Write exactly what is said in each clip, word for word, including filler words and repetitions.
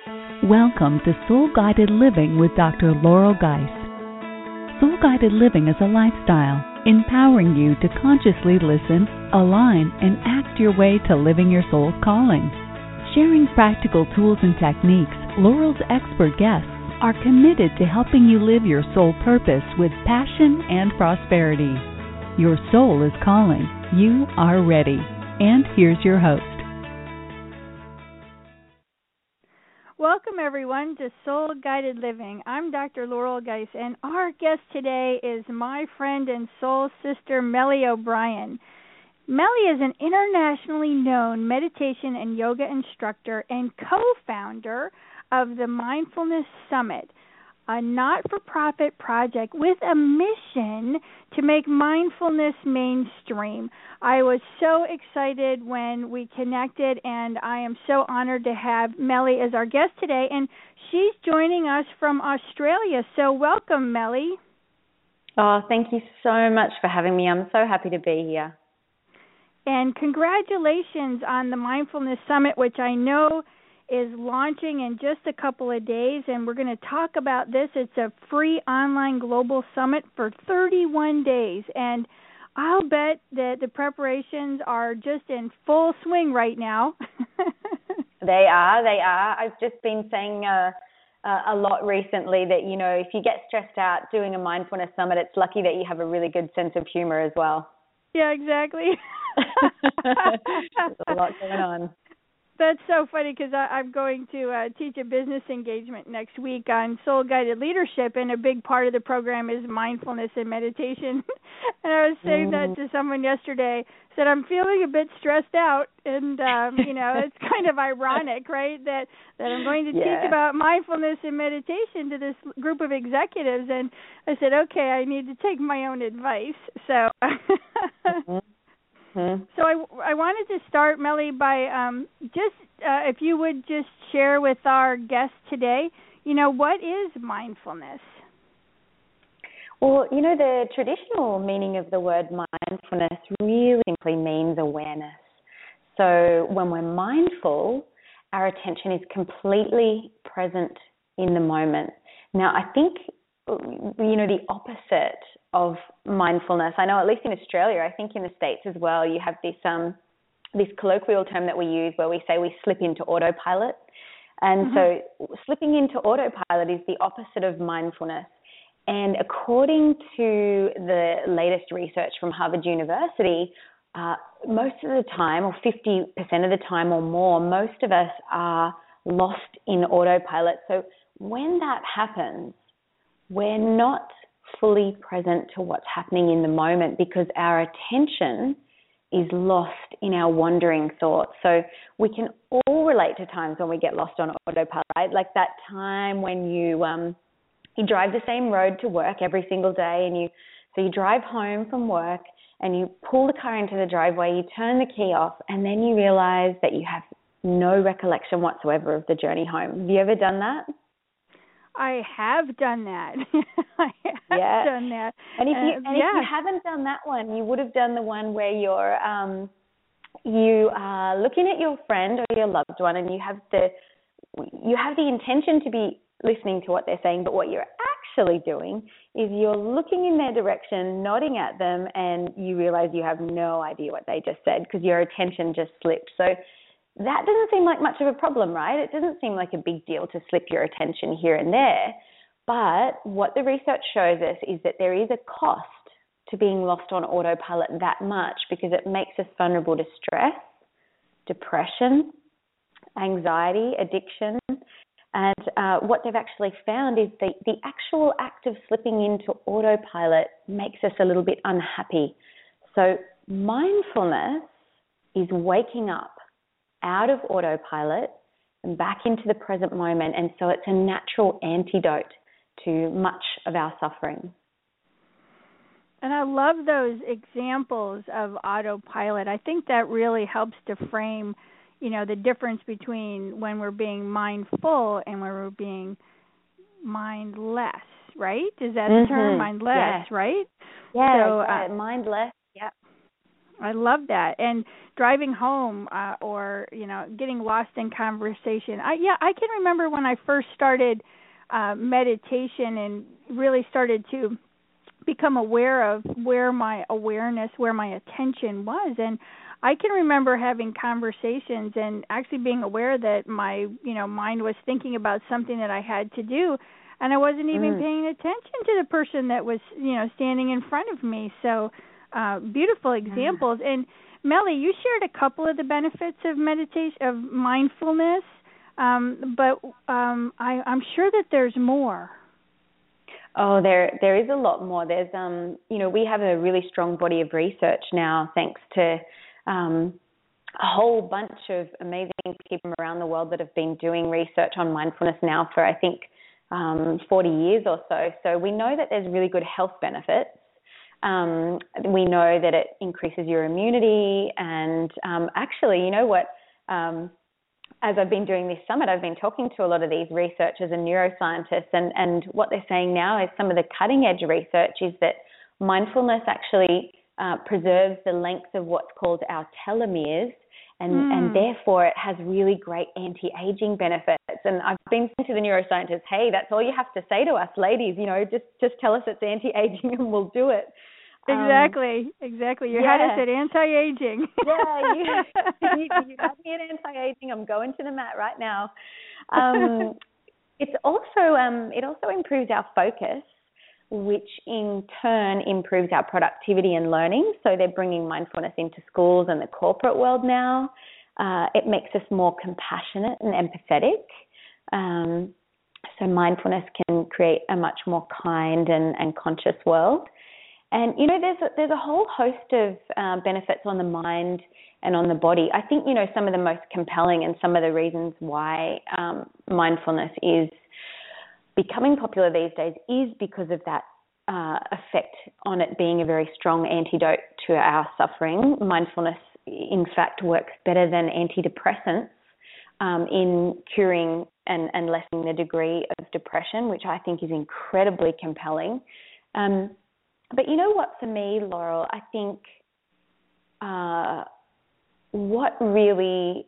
Welcome to Soul Guided Living with Doctor Laurel Geis. Soul Guided Living is a lifestyle, empowering you to consciously listen, align, and act your way to living your soul's calling. Sharing practical tools and techniques, Laurel's expert guests are committed to helping you live your soul purpose with passion and prosperity. Your soul is calling. You are ready. And here's your host. Welcome, everyone, to Soul Guided Living. I'm Doctor Laurel Geis, and our guest today is my friend and soul sister, Melly O'Brien. Melly is an internationally known meditation and yoga instructor and co-founder of the Mindfulness Summit, a not-for-profit project with a mission to make mindfulness mainstream. I was so excited when we connected, and I am so honored to have Melly as our guest today, and she's joining us from Australia. So welcome, Melly. Oh, thank you so much for having me. I'm so happy to be here. And congratulations on the Mindfulness Summit, which I know is launching in just a couple of days, and we're going to talk about this. It's a free online global summit for thirty-one days, and I'll bet that the preparations are just in full swing right now. They are, they are. I've just been saying uh, uh, a lot recently that, you know, if you get stressed out doing a mindfulness summit, it's lucky that you have a really good sense of humor as well. Yeah, exactly. There's a lot going on. That's so funny because I'm going to uh, teach a business engagement next week on soul-guided leadership, and a big part of the program is mindfulness and meditation. And I was saying mm. that to someone yesterday, said I'm feeling a bit stressed out, and, um, you know, it's kind of ironic, right, that, that I'm going to yeah. teach about mindfulness and meditation to this group of executives. And I said, okay, I need to take my own advice. So... mm-hmm. Hmm. So I, I wanted to start, Melly, by um, just uh, if you would just share with our guests today, you know, what is mindfulness? Well, you know, the traditional meaning of the word mindfulness really simply means awareness. So when we're mindful, our attention is completely present in the moment. Now, I think, you know, the opposite of mindfulness, I know at least in Australia, I think in the States as well, you have this um this colloquial term that we use where we say we slip into autopilot. And mm-hmm. so slipping into autopilot is the opposite of mindfulness. And according to the latest research from Harvard University, uh, most of the time, or fifty percent of the time or more, most of us are lost in autopilot. So when that happens, we're not fully present to what's happening in the moment because our attention is lost in our wandering thoughts. So we can all relate to times when we get lost on autopilot, right? Like that time when you um, you drive the same road to work every single day, and you so you drive home from work and you pull the car into the driveway, you turn the key off, and then you realize that you have no recollection whatsoever of the journey home. Have you ever done that? I have done that. I have yeah. done that. And if you uh, and yeah. if you haven't done that one, you would have done the one where you're um, you are looking at your friend or your loved one, and you have the you have the intention to be listening to what they're saying, but what you're actually doing is you're looking in their direction, nodding at them, and you realize you have no idea what they just said because your attention just slipped. So that doesn't seem like much of a problem, right? It doesn't seem like a big deal to slip your attention here and there. But what the research shows us is that there is a cost to being lost on autopilot that much because it makes us vulnerable to stress, depression, anxiety, addiction. And uh, what they've actually found is the, the actual act of slipping into autopilot makes us a little bit unhappy. So mindfulness is waking up out of autopilot and back into the present moment. And so it's a natural antidote to much of our suffering. And I love those examples of autopilot. I think that really helps to frame, you know, the difference between when we're being mindful and when we're being mindless, right? Is that mm-hmm. the term, mindless, yeah. right? Yeah, so, uh, mindless, yeah. I love that. And driving home uh, or, you know, getting lost in conversation. I yeah, I can remember when I first started uh, meditation and really started to become aware of where my awareness, where my attention was. And I can remember having conversations and actually being aware that my, you know, mind was thinking about something that I had to do, and I wasn't even mm. paying attention to the person that was, you know, standing in front of me. So uh, beautiful examples. Mm. And Melly, you shared a couple of the benefits of meditation, of mindfulness, um, but um, I, I'm sure that there's more. Oh, there there is a lot more. There's, um, you know, we have a really strong body of research now, thanks to um, a whole bunch of amazing people around the world that have been doing research on mindfulness now for, I think, um, forty years or so. So we know that there's really good health benefits. Um, we know that it increases your immunity, and um, actually, you know what? Um, as I've been doing this summit, I've been talking to a lot of these researchers and neuroscientists, and, and what they're saying now is some of the cutting edge research is that mindfulness actually uh, preserves the length of what's called our telomeres, and, mm. and therefore it has really great anti-aging benefits. And I've been saying to the neuroscientists, hey, that's all you have to say to us ladies, you know, just, just tell us it's anti-aging and we'll do it. Exactly, um, exactly. You yeah. had us at anti-aging. yeah, you, you, you had me at anti-aging. I'm going to the mat right now. Um, it's also um, it also improves our focus, which in turn improves our productivity and learning. So they're bringing mindfulness into schools and the corporate world now. Uh, it makes us more compassionate and empathetic. Um, so mindfulness can create a much more kind and, and conscious world. And, you know, there's a, there's a whole host of uh, benefits on the mind and on the body. I think, you know, some of the most compelling and some of the reasons why um, mindfulness is becoming popular these days is because of that uh, effect on it being a very strong antidote to our suffering. Mindfulness, in fact, works better than antidepressants um, in curing and, and lessening the degree of depression, which I think is incredibly compelling. Um, But you know what, for me, Laurel, I think uh, what really,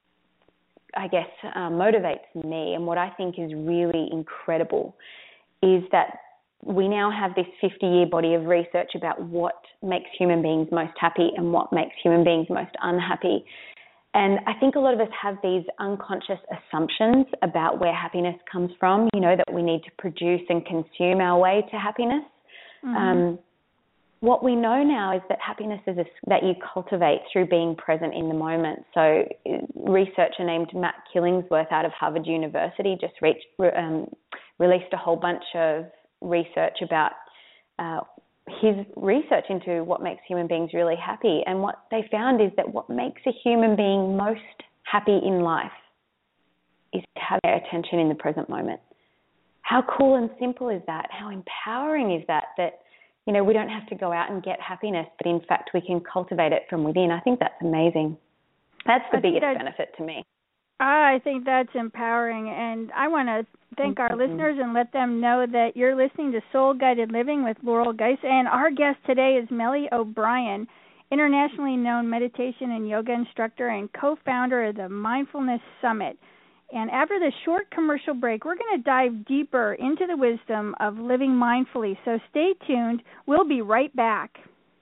I guess, uh, motivates me and what I think is really incredible is that we now have this fifty-year body of research about what makes human beings most happy and what makes human beings most unhappy. And I think a lot of us have these unconscious assumptions about where happiness comes from, you know, that we need to produce and consume our way to happiness. Mm-hmm. Um, what we know now is that happiness is a, that you cultivate through being present in the moment. So researcher named Matt Killingsworth out of Harvard University just reached, um, released a whole bunch of research about uh, his research into what makes human beings really happy. And what they found is that what makes a human being most happy in life is to have their attention in the present moment. How cool and simple is that? How empowering is that, that, you know, we don't have to go out and get happiness, but in fact we can cultivate it from within. I think that's amazing. That's the I biggest benefit to me. I think that's empowering, and I want to thank our mm-hmm. listeners and let them know that you're listening to Soul Guided Living with Laurel Geis, and our guest today is Melly O'Brien, internationally known meditation and yoga instructor and co-founder of the Mindfulness Summit. And after this short commercial break, we're going to dive deeper into the wisdom of living mindfully. So stay tuned. We'll be right back.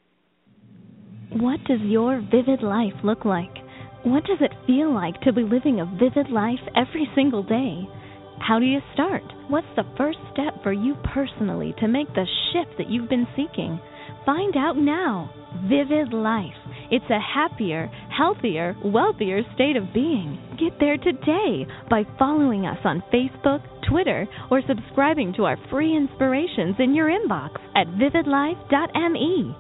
What does your vivid life look like? What does it feel like to be living a vivid life every single day? How do you start? What's the first step for you personally to make the shift that you've been seeking? Find out now. Vivid Life. It's a happier, healthier, wealthier state of being. Get there today by following us on Facebook, Twitter, or subscribing to our free inspirations in your inbox at vivid life dot m e.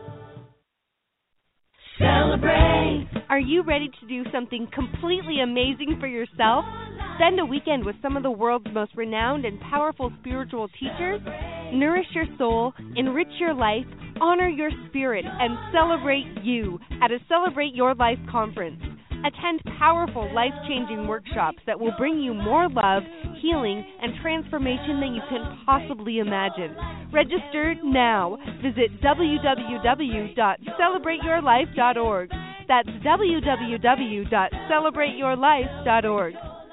Celebrate! Are you ready to do something completely amazing for yourself? Spend a weekend with some of the world's most renowned and powerful spiritual teachers? Nourish your soul, enrich your life, honor your spirit, and celebrate you at a Celebrate Your Life conference. Attend powerful, life-changing workshops that will bring you more love, healing, and transformation than you can possibly imagine. Register now. Visit w w w dot celebrate your life dot org. That's w w w dot celebrate your life dot org.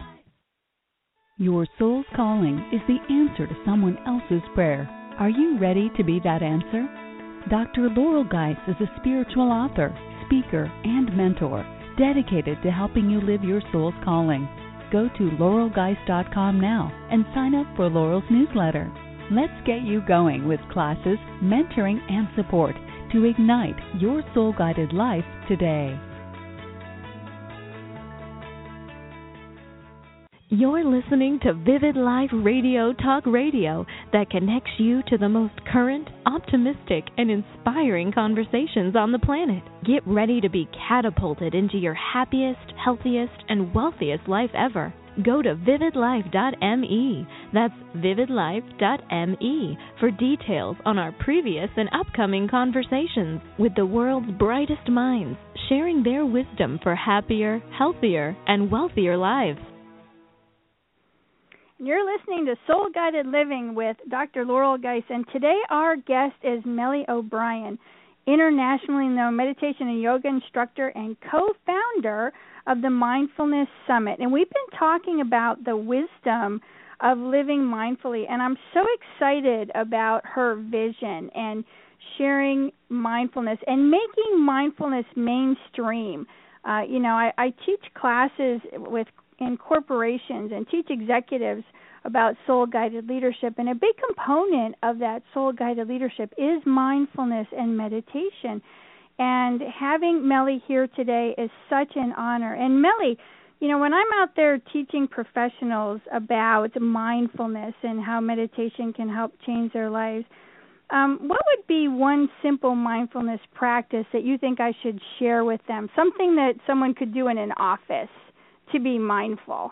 Your soul's calling is the answer to someone else's prayer. Are you ready to be that answer? Doctor Laurel Geis is a spiritual author, speaker, and mentor dedicated to helping you live your soul's calling. Go to laurel geis dot com now and sign up for Laurel's newsletter. Let's get you going with classes, mentoring, and support to ignite your soul-guided life today. You're listening to Vivid Life Radio Talk Radio that connects you to the most current, optimistic, and inspiring conversations on the planet. Get ready to be catapulted into your happiest, healthiest, and wealthiest life ever. Go to vivid life dot m e. That's vivid life dot m e for details on our previous and upcoming conversations with the world's brightest minds, sharing their wisdom for happier, healthier, and wealthier lives. You're listening to Soul Guided Living with Doctor Laurel Geis, and today our guest is Melly O'Brien, internationally known meditation and yoga instructor and co-founder of the Mindfulness Summit. And we've been talking about the wisdom of living mindfully, and I'm so excited about her vision and sharing mindfulness and making mindfulness mainstream. Uh, you know, I, I teach classes with in corporations and teach executives about soul-guided leadership, and a big component of that soul-guided leadership is mindfulness and meditation. And having Melly here today is such an honor. And Melly, you know, when I'm out there teaching professionals about mindfulness and how meditation can help change their lives, um, what would be one simple mindfulness practice that you think I should share with them, something that someone could do in an office to be mindful?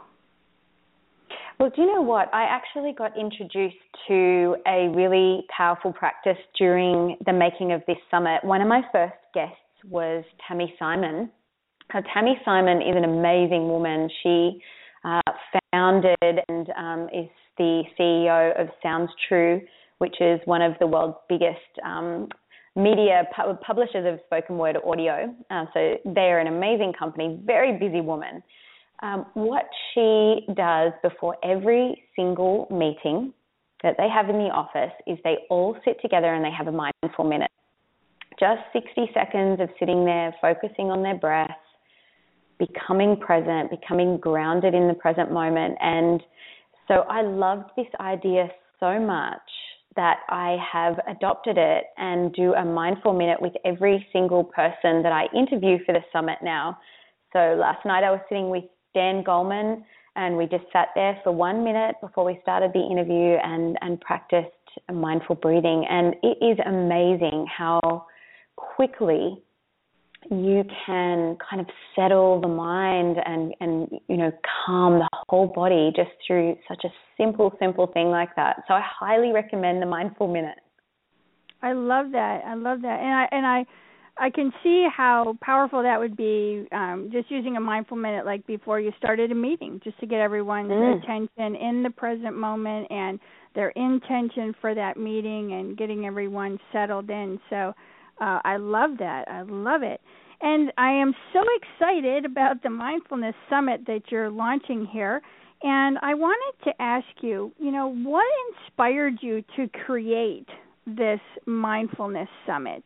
Well, do you know what? I actually got introduced to a really powerful practice during the making of this summit. One of my first guests was Tammy Simon. Uh, Tammy Simon is an amazing woman. She uh, founded and um, is the C E O of Sounds True, which is one of the world's biggest um, media pu- publishers of spoken word audio. Uh, so they're an amazing company, very busy woman. Um, what she does before every single meeting that they have in the office is they all sit together and they have a mindful minute. Just sixty seconds of sitting there, focusing on their breath, becoming present, becoming grounded in the present moment. And so I loved this idea so much that I have adopted it and do a mindful minute with every single person that I interview for the summit now. So last night I was sitting with Dan Goleman, and we just sat there for one minute before we started the interview and, and practiced mindful breathing. And it is amazing how quickly you can kind of settle the mind and, and, you know, calm the whole body just through such a simple, simple thing like that. So I highly recommend the mindful minute. I love that. I love that. And I, and I, I can see how powerful that would be, um, just using a mindful minute like before you started a meeting, just to get everyone's mm. attention in the present moment and their intention for that meeting and getting everyone settled in. So uh, I love that. I love it. And I am so excited about the Mindfulness Summit that you're launching here. And I wanted to ask you, you know, what inspired you to create this Mindfulness Summit?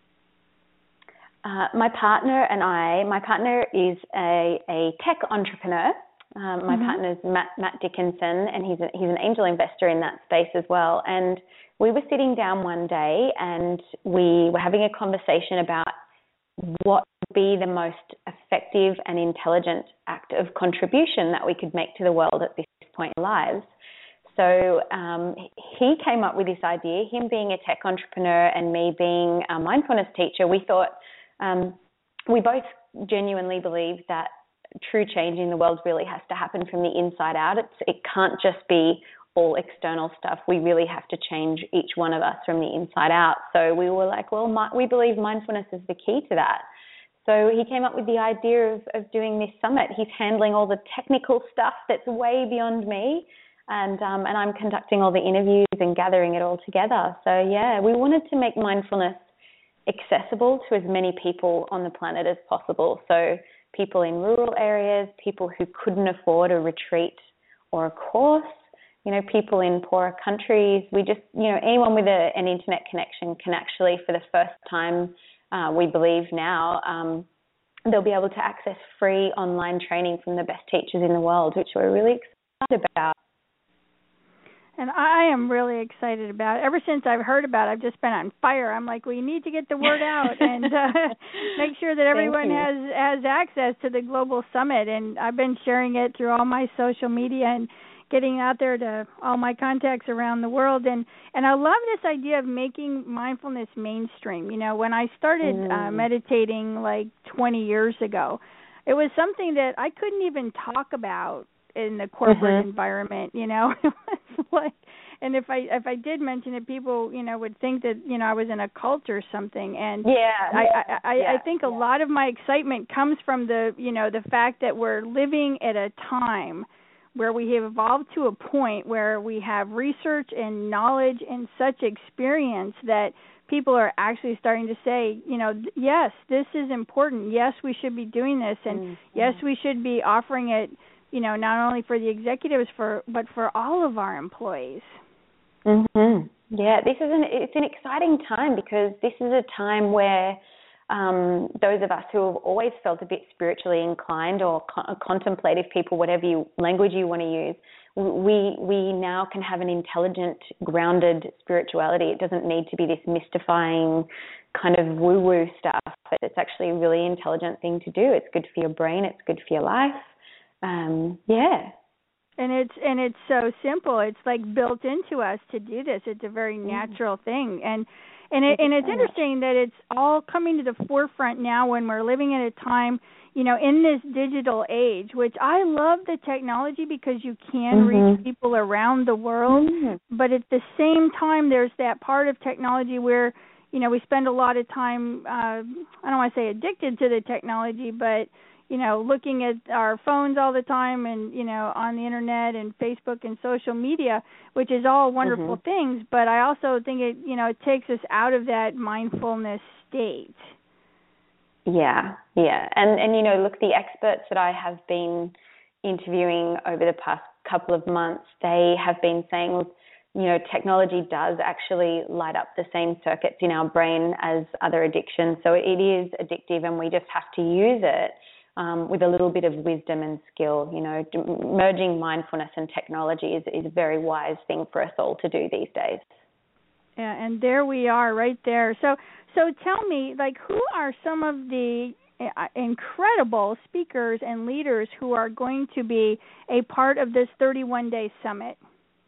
Uh, my partner and I, my partner is a, a tech entrepreneur. Um, my mm-hmm. partner is Matt, Matt Dickinson, and he's a, he's an angel investor in that space as well. And we were sitting down one day and we were having a conversation about what would be the most effective and intelligent act of contribution that we could make to the world at this point in our lives. So um, he came up with this idea, him being a tech entrepreneur and me being a mindfulness teacher. We thought, Um, we both genuinely believe that true change in the world really has to happen from the inside out. It's, it can't just be all external stuff. We really have to change each one of us from the inside out. So we were like, well, my, we believe mindfulness is the key to that. So he came up with the idea of, of doing this summit. He's handling all the technical stuff that's way beyond me, and um, and I'm conducting all the interviews and gathering it all together. So yeah, we wanted to make mindfulness accessible to as many people on the planet as possible. So people in rural areas, people who couldn't afford a retreat or a course, you know, people in poorer countries. We just, you know, anyone with a, an internet connection can actually, for the first time, uh, we believe now, um, they'll be able to access free online training from the best teachers in the world, which we're really excited about. And I am really excited about it. Ever since I've heard about it, I've just been on fire. I'm like, we need to get the word out and uh, make sure that everyone has, has access to the Global Summit. And I've been sharing it through all my social media and getting out there to all my contacts around the world. And, and I love this idea of making mindfulness mainstream. You know, when I started mm. uh, meditating like twenty years ago, it was something that I couldn't even talk about in the corporate mm-hmm. environment, you know. Like, and if I if I did mention it, people, you know, would think that, you know, I was in a cult or something. And yeah, I yeah, I, yeah, I think yeah. a lot of my excitement comes from the, you know, the fact that we're living at a time where we have evolved to a point where we have research and knowledge and such experience that people are actually starting to say, you know, yes, this is important. Yes, we should be doing this, and mm-hmm. yes, we should be offering it, you know, not only for the executives, for but for all of our employees. Mhm. Yeah, this is an it's an exciting time because this is a time where um, those of us who have always felt a bit spiritually inclined or co- contemplative people, whatever you, language you want to use, we we now can have an intelligent, grounded spirituality. It doesn't need to be this mystifying kind of woo-woo stuff. It's actually a really intelligent thing to do. It's good for your brain. It's good for your life. Um, yeah. And it's and it's so simple. It's like built into us to do this. It's a very natural mm. thing. And and it, and it's interesting that it's all coming to the forefront now when we're living at a time, you know, in this digital age, which I love the technology because you can mm-hmm. reach people around the world. Mm-hmm. But at the same time, there's that part of technology where, you know, we spend a lot of time, uh, I don't want to say addicted to the technology, but you know, looking at our phones all the time and, you know, on the internet and Facebook and social media, which is all wonderful mm-hmm. things. But I also think it, you know, it takes us out of that mindfulness state. Yeah, yeah. And, and you know, look, the experts that I have been interviewing over the past couple of months, they have been saying, you know, technology does actually light up the same circuits in our brain as other addictions. So it is addictive and we just have to use it. Um, with a little bit of wisdom and skill. You know, merging mindfulness and technology is, is a very wise thing for us all to do these days. Yeah, and there we are right there. So so tell me, like, who are some of the incredible speakers and leaders who are going to be a part of this thirty-one day summit?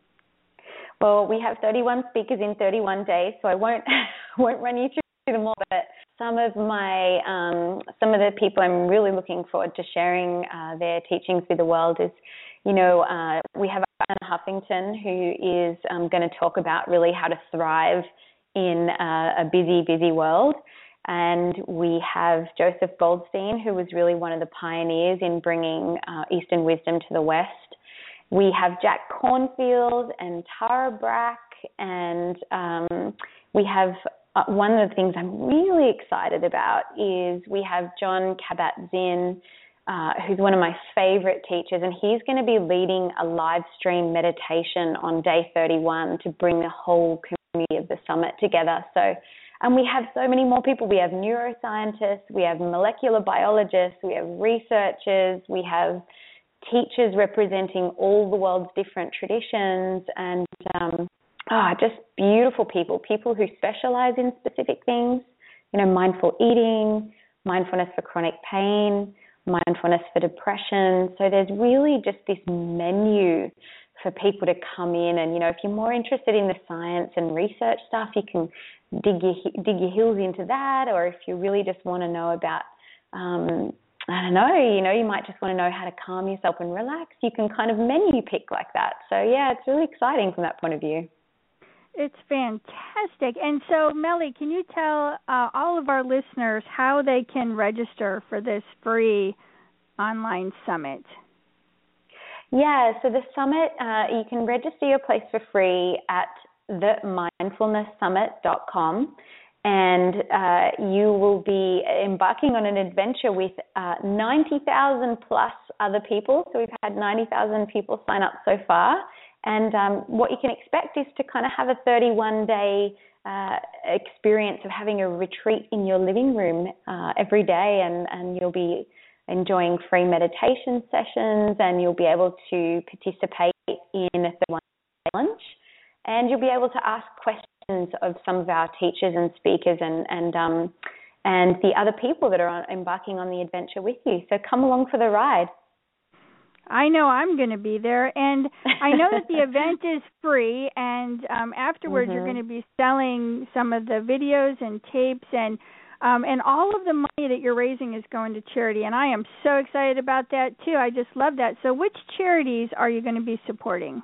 Well, we have thirty-one speakers in thirty-one days, so I won't won't run you through them all, but some of my, um, some of the people I'm really looking forward to sharing uh, their teachings with the world is, you know, uh, we have Anna Huffington, who is um, going to talk about really how to thrive in uh, a busy, busy world. And we have Joseph Goldstein, who was really one of the pioneers in bringing uh, Eastern wisdom to the West. We have Jack Cornfield and Tara Brach, and um, we have Uh, one of the things I'm really excited about is we have John Kabat-Zinn, uh, who's one of my favorite teachers, and he's going to be leading a live stream meditation on day thirty-one to bring the whole community of the summit together. So, and we have so many more people. We have neuroscientists, we have molecular biologists, we have researchers, we have teachers representing all the world's different traditions, and um, Ah, oh, just beautiful people, people who specialize in specific things, you know, mindful eating, mindfulness for chronic pain, mindfulness for depression. So there's really just this menu for people to come in and, you know, if you're more interested in the science and research stuff, you can dig your, dig your heels into that. Or if you really just want to know about, um, I don't know, you know, you might just want to know how to calm yourself and relax. You can kind of menu pick like that. So, yeah, it's really exciting from that point of view. it's fantastic. And so, Melly, can you tell uh, all of our listeners how they can register for this free online summit? Yeah, so the summit, uh, you can register your place for free at the mindfulness summit dot com, and uh, you will be embarking on an adventure with uh, ninety thousand plus other people. So we've had ninety thousand people sign up so far, and um, what you can expect is to kind of have a thirty-one day uh, experience of having a retreat in your living room uh, every day, and, and you'll be enjoying free meditation sessions, and you'll be able to participate in a thirty-one day challenge, and you'll be able to ask questions of some of our teachers and speakers and and um, and the other people that are on, embarking on the adventure with you. So come along for the ride. I know I'm going to be there, and I know that the event is free, and um, afterwards mm-hmm. you're going to be selling some of the videos and tapes, and Um, and all of the money that you're raising is going to charity, and I am so excited about that, too. I just love that. So which charities are you going to be supporting?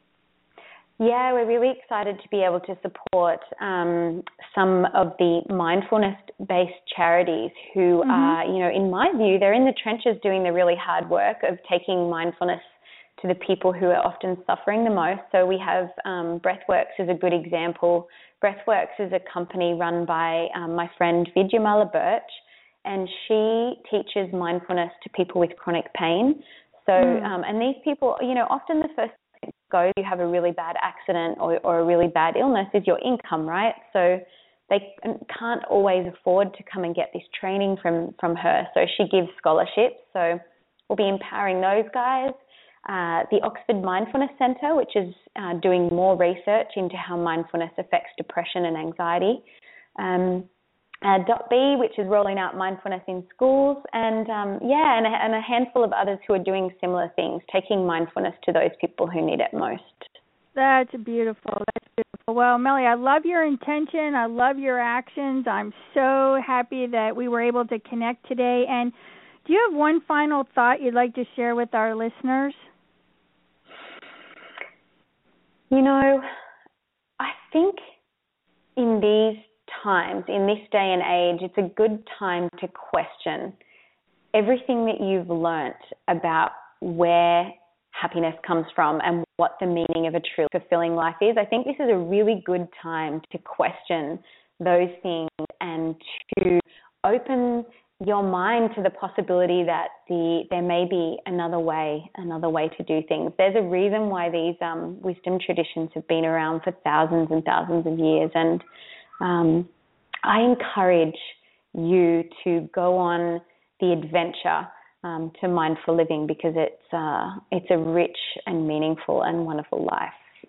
Yeah, we're really excited to be able to support um, some of the mindfulness-based charities who mm-hmm. are, you know, in my view, they're in the trenches doing the really hard work of taking mindfulness to the people who are often suffering the most. So we have um, Breathworks is a good example. Breathworks is a company run by um, my friend Vidyamala Birch, and she teaches mindfulness to people with chronic pain. So, mm. um, and these people, you know, often the first thing to go, you have a really bad accident or, or a really bad illness is your income, right? So they can't always afford to come and get this training from, from her. So she gives scholarships. So we'll be empowering those guys. Uh, the Oxford Mindfulness Centre, which is uh, doing more research into how mindfulness affects depression and anxiety. Um, uh, Dot B, which is rolling out mindfulness in schools. And, um, yeah, and a, and a handful of others who are doing similar things, taking mindfulness to those people who need it most. That's beautiful. That's beautiful. Well, Melly, I love your intention. I love your actions. I'm so happy that we were able to connect today. And do you have one final thought you'd like to share with our listeners? You know, I think in these times, in this day and age, it's a good time to question everything that you've learnt about where happiness comes from and what the meaning of a truly fulfilling life is. I think this is a really good time to question those things and to open your mind to the possibility that the there may be another way, another way to do things. There's a reason why these um, wisdom traditions have been around for thousands and thousands of years, and um, I encourage you to go on the adventure um, to mindful living, because it's uh, it's a rich and meaningful and wonderful life.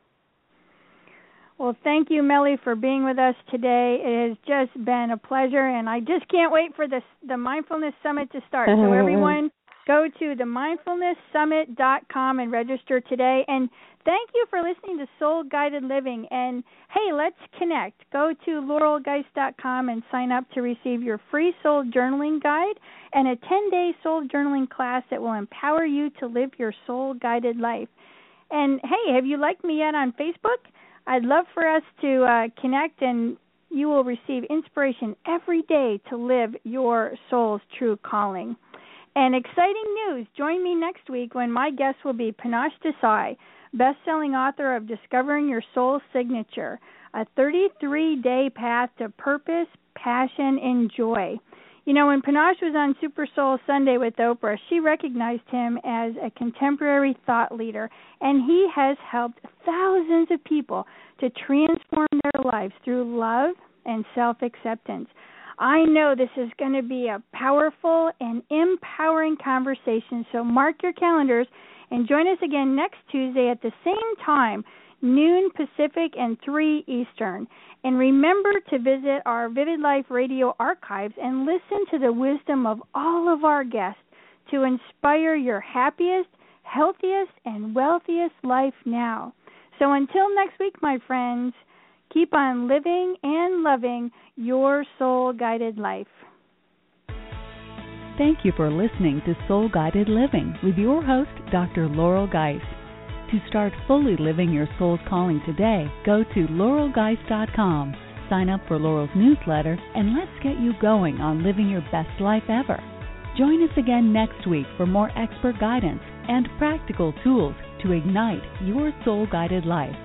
Well, thank you, Melly, for being with us today. It has just been a pleasure, and I just can't wait for this, the Mindfulness Summit to start. So everyone, go to the mindfulness summit dot com and register today. And thank you for listening to Soul Guided Living. And, hey, let's connect. Go to laurel geist dot com and sign up to receive your free soul journaling guide and a ten-day soul journaling class that will empower you to live your soul-guided life. And, hey, have you liked me yet on Facebook? I'd love for us to uh, connect, and you will receive inspiration every day to live your soul's true calling. And exciting news, join me next week when my guest will be Panache Desai, best-selling author of Discovering Your Soul Signature, a thirty-three day path to purpose, passion, and joy. You know, when Panache was on Super Soul Sunday with Oprah, she recognized him as a contemporary thought leader, and he has helped thousands of people to transform their lives through love and self-acceptance. I know this is going to be a powerful and empowering conversation, so mark your calendars and join us again next Tuesday at the same time, noon Pacific and three Eastern. And remember to visit our Vivid Life Radio archives and listen to the wisdom of all of our guests to inspire your happiest, healthiest, and wealthiest life now. So until next week, my friends, keep on living and loving your soul-guided life. Thank you for listening to Soul Guided Living with your host, Doctor Laurel Geist. To start fully living your soul's calling today, go to laurel geist dot com. Sign up for Laurel's newsletter, and let's get you going on living your best life ever. Join us again next week for more expert guidance and practical tools to ignite your soul-guided life.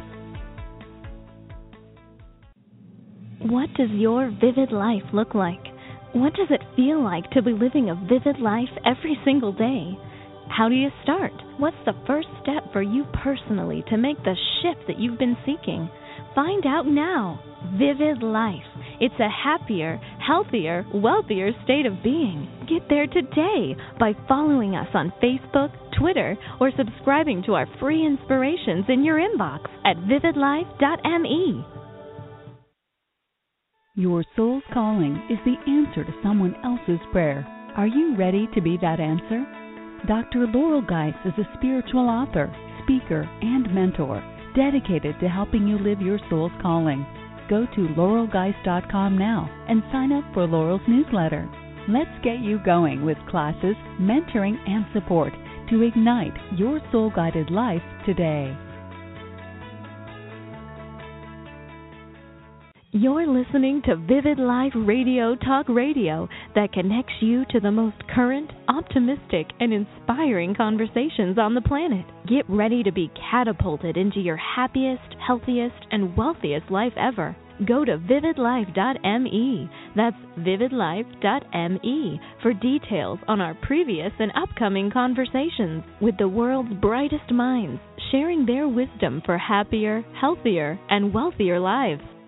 What does your vivid life look like? What does it feel like to be living a vivid life every single day? How do you start? What's the first step for you personally to make the shift that you've been seeking? Find out now. Vivid Life. It's a happier, healthier, wealthier state of being. Get there today by following us on Facebook, Twitter, or subscribing to our free inspirations in your inbox at vivid life dot m e. Your soul's calling is the answer to someone else's prayer. Are you ready to be that answer? Doctor Laurel Geist is a spiritual author, speaker, and mentor dedicated to helping you live your soul's calling. Go to laurel geist dot com now and sign up for Laurel's newsletter. Let's get you going with classes, mentoring, and support to ignite your soul-guided life today. You're listening to Vivid Life Radio Talk Radio that connects you to the most current, optimistic, and inspiring conversations on the planet. Get ready to be catapulted into your happiest, healthiest, and wealthiest life ever. Go to vivid life dot m e. That's vivid life dot m e for details on our previous and upcoming conversations with the world's brightest minds, sharing their wisdom for happier, healthier, and wealthier lives.